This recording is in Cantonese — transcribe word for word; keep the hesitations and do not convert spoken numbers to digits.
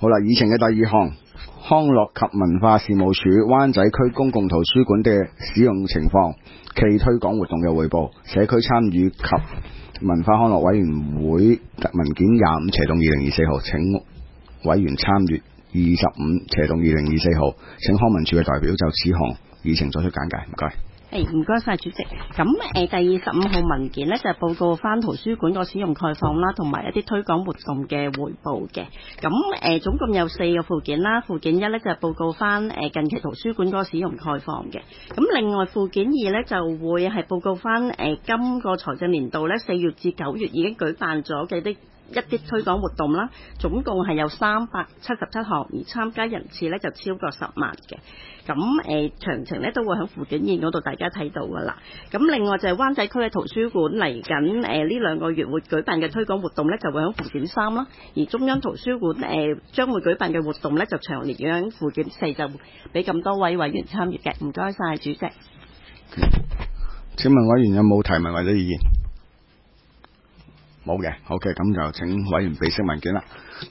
好啦，議程嘅第二項，康樂及文化事務署灣仔區公共圖書館嘅使用情況暨推廣活動嘅匯報，社區參與及文化康樂委員會文件廿五斜洞二零二四號，請委員參閱二十五斜洞二零二四號，請康文署嘅代表就此項議程作出簡介，唔該。 誒，唔該晒主席。咁誒、呃，第二十五號文件呢，就係、報告翻圖書館個使用概況啦，同埋一啲推廣活動嘅匯報嘅。咁誒、呃，總共有四個附件啦。附件一呢，就係、報告翻誒近期圖書館個使用概況嘅。咁另外附件二呢，就會係報告翻誒、呃、今個財政年度呢，四月至九月已經舉辦咗嘅啲一啲推廣活動啦，總共係有三百七十七項，而參加人次呢，就超過十萬嘅。咁誒詳情咧都會喺附件二嗰度大家睇到噶啦。咁另外就係灣仔區嘅圖書館嚟緊誒呢兩個月會舉辦嘅推廣活動咧，就會喺附件三啦。而中央圖書館誒將會舉辦嘅活動咧，就詳列喺附件四，就俾咁多位委員參與嘅。唔該晒主席。 請問委員有冇提問或者意見？冇嘅，好嘅，咁就請委員備悉文件啦。